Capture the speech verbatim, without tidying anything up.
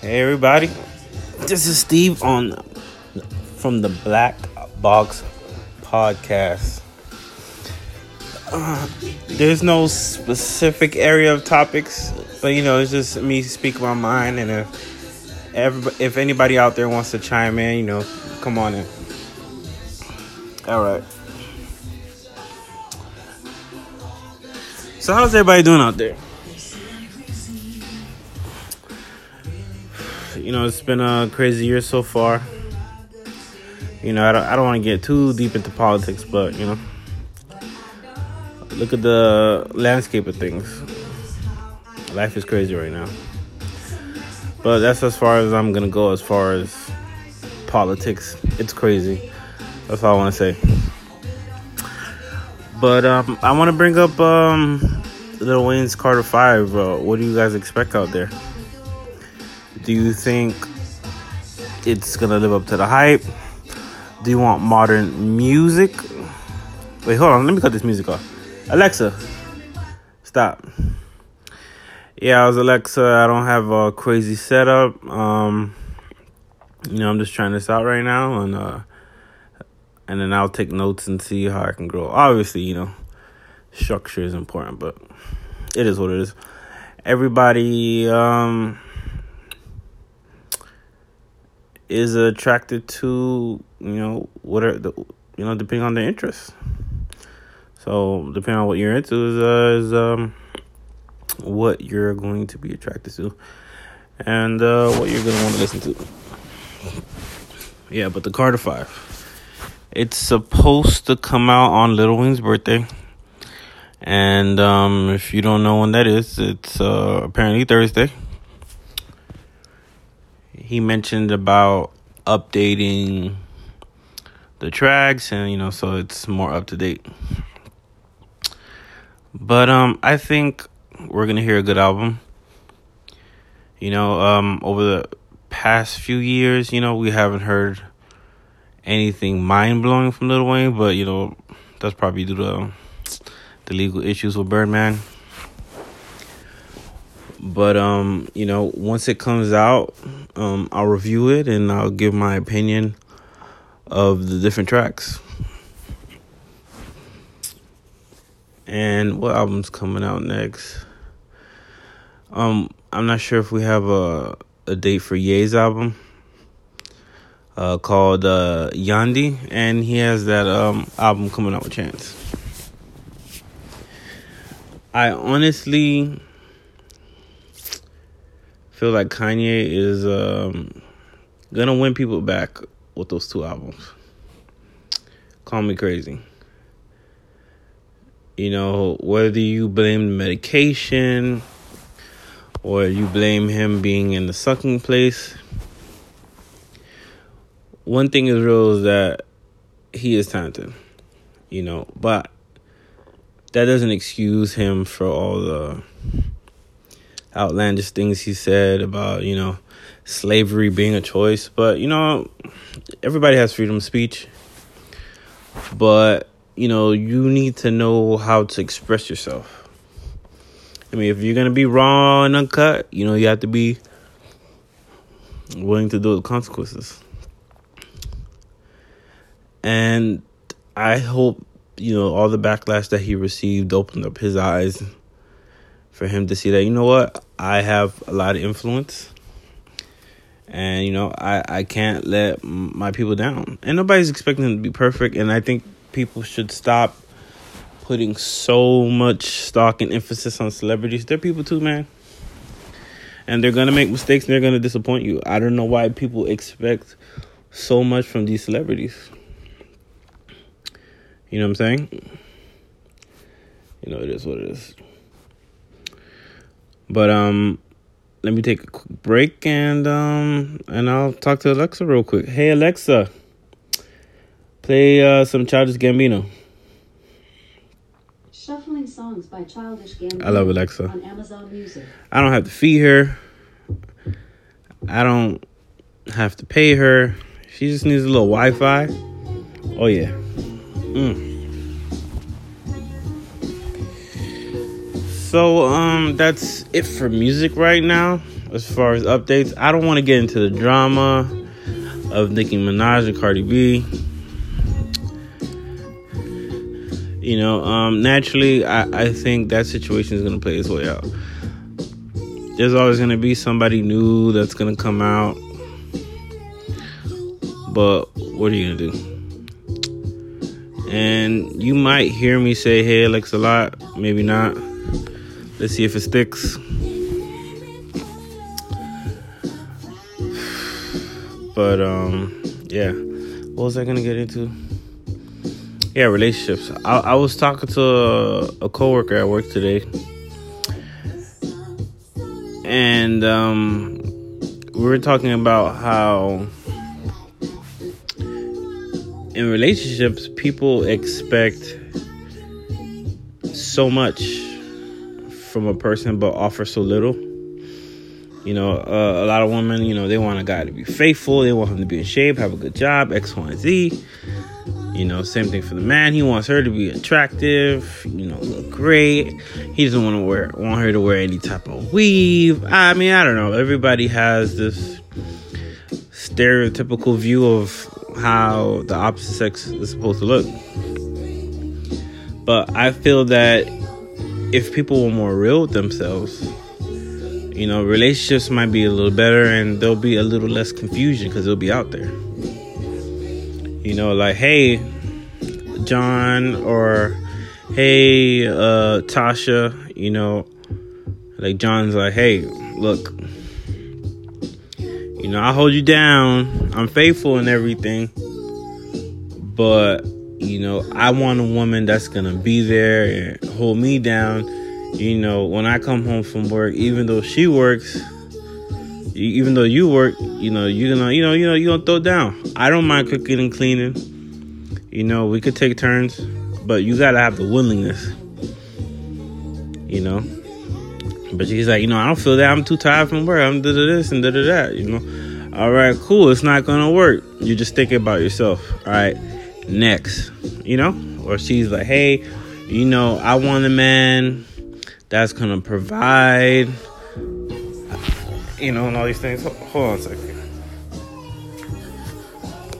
Hey everybody, this is Steve on from the Black Box Podcast. Uh, there's no specific area of topics, but you know, it's just me speaking my mind, and if everybody, if anybody out there wants to chime in, you know, come on in. All right. So how's everybody doing out there? You know, it's been a crazy year so far. You know, I don't, I don't want to get too deep into politics, but, you know, look at the landscape of things. Life is crazy right now. But that's as far as I'm going to go as far as politics. It's crazy. That's all I want to say. But um, I want to bring up um, Lil Wayne's Carter five. Uh, what do you guys expect out there? Do you think it's going to live up to the hype? Do you want modern music? Wait, hold on. Let me cut this music off. Alexa, stop. Yeah, I was Alexa. I don't have a crazy setup. Um, you know, I'm just trying this out right now. And, uh, and then I'll take notes and see how I can grow. Obviously, you know, structure is important, but it is what it is. Everybody... Um, is attracted to, you know, what are the, you know, depending on their interests. So depending on what you're into is, uh, is um, what you're going to be attracted to, and uh, what you're going to want to listen to. Yeah, but the Carter five, it's supposed to come out on Lil Wayne's birthday, and um, if you don't know when that is, it's uh, apparently Thursday. He mentioned about updating the tracks, and you know, so it's more up to date. But um, I think we're gonna hear a good album. You know, um, over the past few years, you know, we haven't heard anything mind blowing from Lil Wayne, but you know, that's probably due to the legal issues with Birdman. But, um, you know, once it comes out, um, I'll review it and I'll give my opinion of the different tracks. And what album's coming out next? Um, I'm not sure if we have a, a date for Ye's album uh, called uh, Yandhi. And he has that um, album coming out with Chance. I honestly... feel like Kanye is um, gonna win people back with those two albums. Call me crazy. You know, whether you blame the medication or you blame him being in the sucking place, one thing is real is that he is talented. You know, but that doesn't excuse him for all the outlandish things he said about, you know, slavery being a choice. But, you know, everybody has freedom of speech. But, you know, you need to know how to express yourself. I mean, if you're going to be raw and uncut, you know, you have to be willing to deal with consequences. And I hope, you know, all the backlash that he received opened up his eyes for him to see that, you know what, I have a lot of influence. And, you know, I, I can't let my people down. And nobody's expecting them to be perfect. And I think people should stop putting so much stock and emphasis on celebrities. They're people too, man. And they're going to make mistakes and they're going to disappoint you. I don't know why people expect so much from these celebrities. You know what I'm saying? You know, it is what it is. But um, let me take a quick break and um, and I'll talk to Alexa real quick. Hey Alexa, play uh, some Childish Gambino. Shuffling songs by Childish Gambino. I love Alexa. On Amazon Music. I don't have to feed her. I don't have to pay her. She just needs a little Wi-Fi. Oh yeah. Mm. So, um, that's it for music right now. as far as updates, I don't want to get into the drama of Nicki Minaj and Cardi B. You know, um, naturally, I, I think that situation is going to play its way out. There's always going to be somebody new that's going to come out. But what are you going to do? And you might hear me say, hey, Alex, a lot. Maybe not. Let's see if it sticks. But, um, yeah. What was I going to get into? Yeah, relationships. I, I was talking to a, a coworker at work today. And um, we were talking about how in relationships, people expect so much from a person but offer so little. You know, uh, a lot of women, you know, they want a guy to be faithful. They want him to be in shape, have a good job, X, Y, and Z. You know, same thing for the man. He wants her to be attractive, you know, look great. He doesn't want to wear want her to wear any type of weave. I mean, I don't know. Everybody has this stereotypical view of how the opposite sex is supposed to look. But I feel that if people were more real with themselves, you know, relationships might be a little better and there'll be a little less confusion because it'll be out there. You know, like, hey, John, or hey, uh, Tasha, you know, like John's like, hey, look, you know, I'll hold you down. I'm faithful and everything. But, you know, I want a woman that's going to be there and hold me down. You know, when I come home from work, even though she works, even though you work, you know, you're gonna, you know, you know, you're gonna throw down. I don't mind cooking and cleaning. You know, we could take turns, but you gotta have the willingness. You know, but she's like, you know, I don't feel that. I'm too tired from work. I'm da da this and da da that. You know, all right, cool. It's not gonna work. You're just thinking about yourself. All right, next. You know, or she's like, hey, you know, I want a man that's gonna provide. You know, and all these things. Hold on a second.